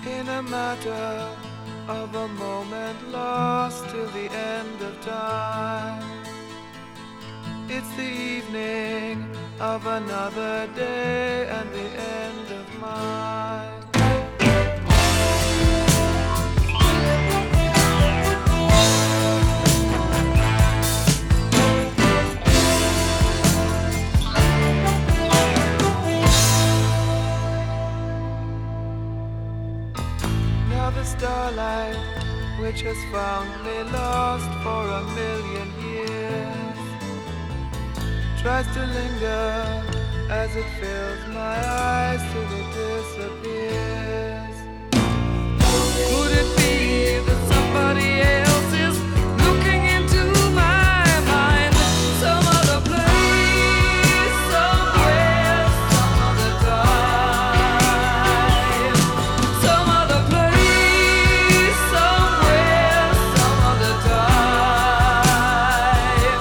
in a matter of a moment lost till the end of time. It's the evening of another day and the end of mine. Now the starlight, which has found me lost for a million years, tries to linger as it fills my eyes till it disappears. Could it be that somebody else is looking into my mind? Some other place, somewhere, some other time. Some other place, somewhere, some other time.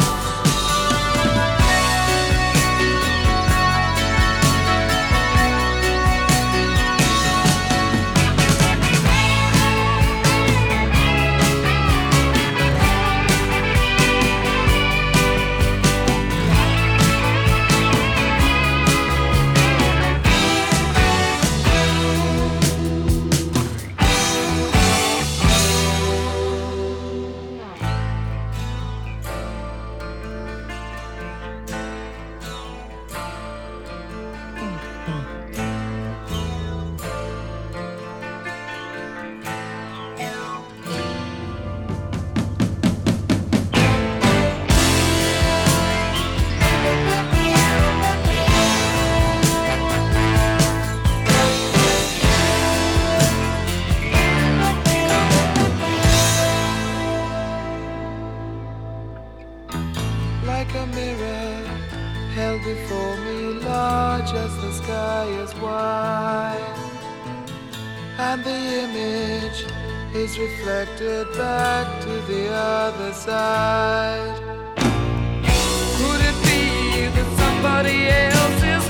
Like a mirror held before me, large as the sky is wide, and the image is reflected back to the other side. Could it be that somebody else is